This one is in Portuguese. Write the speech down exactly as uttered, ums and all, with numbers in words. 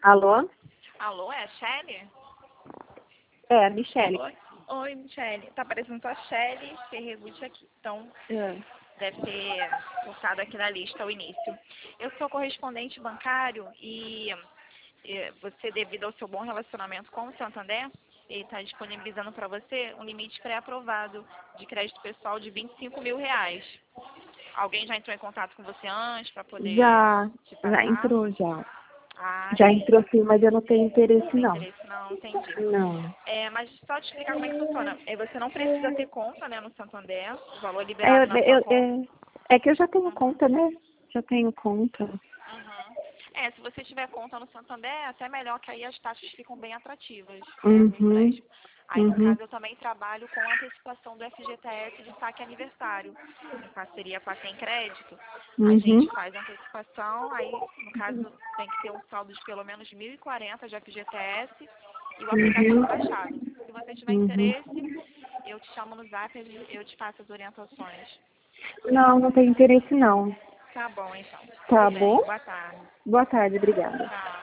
Alô? Alô, é a Shelly? É, a Michele. Oi, Oi Michele. Tá aparecendo só Shelly Ferregutti aqui. Então, É. deve ter colocado aqui na lista ao início. Eu sou correspondente bancário e, e você, devido ao seu bom relacionamento com o Santander, ele está disponibilizando para você um limite pré-aprovado de crédito pessoal de vinte e cinco mil reais. Alguém já entrou em contato com você antes para poder Já, te já passar? entrou, já. Ah, Já sim. entrou sim, mas eu não tenho interesse, Tem não. interesse? Não, entendi. Não. É, mas só te explicar como é que funciona. É, você não precisa ter conta, né, no Santander, o valor É, eu, liberado na sua eu, conta. é, é que eu já tenho Uhum, conta, né? Já tenho conta. uhum. É, se você tiver conta no Santander, é até melhor que aí as taxas ficam bem atrativas, né, do Uhum, empréstimo. Aí, no uhum, caso, eu também trabalho com antecipação do F G T S de saque aniversário. Em parceria com a Tem Crédito, a uhum, gente faz antecipação, aí, no caso, tem que ter um saldo de pelo menos mil e quarenta de F G T S e o aplicativo uhum, baixado. Se você tiver uhum. interesse, eu te chamo no Zap e eu te passo as orientações. Não, não tenho interesse, não. Tá bom, então. Tá Tudo bom? bem. Boa tarde. Boa tarde, obrigada. Tchau.